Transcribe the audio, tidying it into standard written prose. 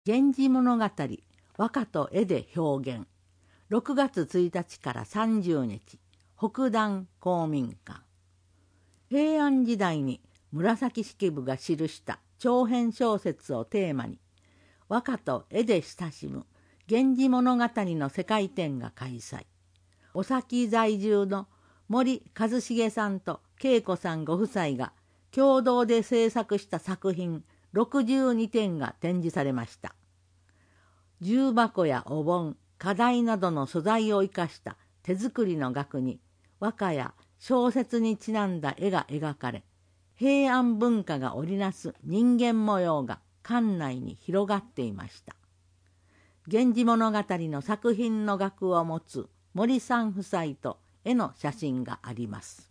源氏物語和歌と絵で表現。6月1日から30日、北段公民館。平安時代に紫式部が記した長編小説をテーマに、和歌と絵で親しむ源氏物語の世界展が開催。お崎在住の森一重さんと恵子さんご夫妻が共同で制作した作品62点が展示されました。重箱やお盆、花台などの素材を生かした手作りの額に和歌や小説にちなんだ絵が描かれ、平安文化が織りなす人間模様が館内に広がっていました。源氏物語の作品の額を持つ森さん夫妻と絵の写真があります。